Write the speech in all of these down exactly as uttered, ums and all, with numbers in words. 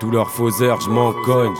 Tous leurs faux airs, je m'en cogne.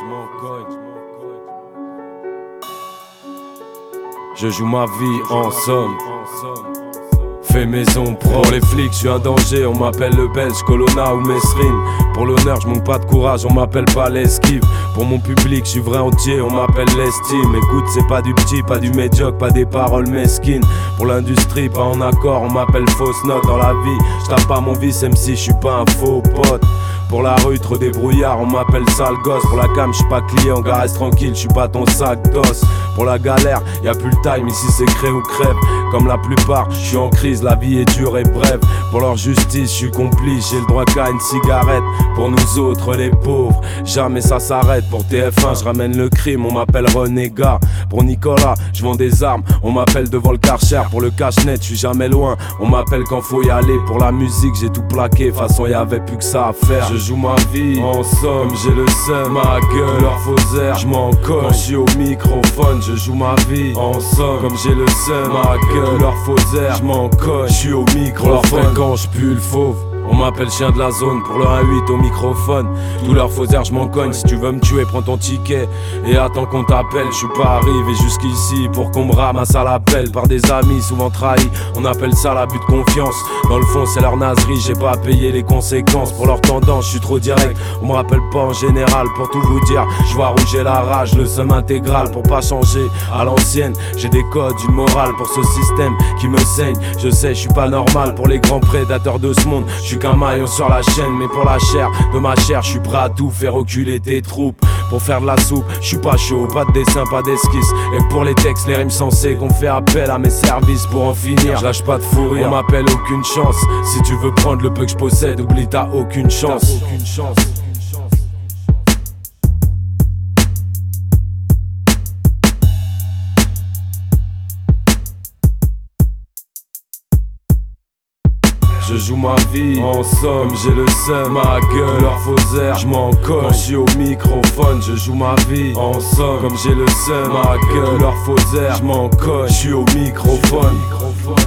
Je joue ma vie en somme. Fais maison pro. Pour les flics, je suis un danger, on m'appelle le Belge, Colonna ou Mesrine. Pour l'honneur, je manque pas de courage, on m'appelle pas l'esquive. Pour mon public, je suis vrai entier, on m'appelle l'estime. Écoute, c'est pas du petit, pas du médiocre, pas des paroles mesquines. Pour l'industrie, pas en accord, on m'appelle fausse note. Dans la vie, je tape pas mon vice, même si je suis pas un faux pote. Pour la rue, trop débrouillard, on m'appelle sale gosse. Pour la cam, j'suis pas client, gars reste tranquille, j'suis pas ton sac d'os. Pour la galère, y'a plus le time, ici c'est crée ou crève. Comme la plupart, j'suis en crise, la vie est dure et brève. Pour leur justice, j'suis complice, j'ai le droit qu'à une cigarette. Pour nous autres, les pauvres, jamais ça s'arrête. Pour T F un, j'ramène le crime, on m'appelle renégat. Pour Nicolas, j'vends des armes, on m'appelle devant le Karcher. Pour le cache-net, j'suis jamais loin, on m'appelle quand faut y aller. Pour la musique, j'ai tout plaqué, façon y'avait plus que ça à faire. Je joue ma vie en somme, j'ai le seum, ma gueule, leur faux air, j'm'en cogne. Quand j'suis au microphone, je joue ma vie en somme, comme j'ai le seum, ma gueule, leur faux air, j'm'en cogne. J'suis au microphone quand j'pue le fauve. On m'appelle chien de la zone pour le un huit au microphone. Tous leurs faux airs, je m'en cogne. Si tu veux me tuer, prends ton ticket et attends qu'on t'appelle. Je suis pas arrivé jusqu'ici pour qu'on me ramasse à l'appel par des amis souvent trahis. On appelle ça l'abus de confiance. Dans le fond, c'est leur naserie. J'ai pas à payer les conséquences pour leur tendance. Je suis trop direct. On me rappelle pas en général. Pour tout vous dire, je vois rouger la rage, le seum intégral pour pas changer à l'ancienne. J'ai des codes, une morale pour ce système qui me saigne. Je sais, je suis pas normal pour les grands prédateurs de ce monde. Je suis qu'un maillon sur la chaîne, mais pour la chair de ma chair, je suis prêt à tout faire reculer tes troupes. Pour faire de la soupe, je suis pas chaud, pas de dessin, pas d'esquisse. Et pour les textes, les rimes sensées, qu'on fait appel à mes services pour en finir. Je lâche pas de fou rire, on m'appelle aucune chance. Si tu veux prendre le peu que je possède, oublie t'as aucune chance. Aucune chance. Je joue ma vie en somme, j'ai le seum, ma gueule, leur faux air, j'm'en cogne. Quand j'suis au microphone, je joue ma vie en somme, comme j'ai le seum, ma gueule, leur faux air, j'm'en cogne. J'suis au microphone.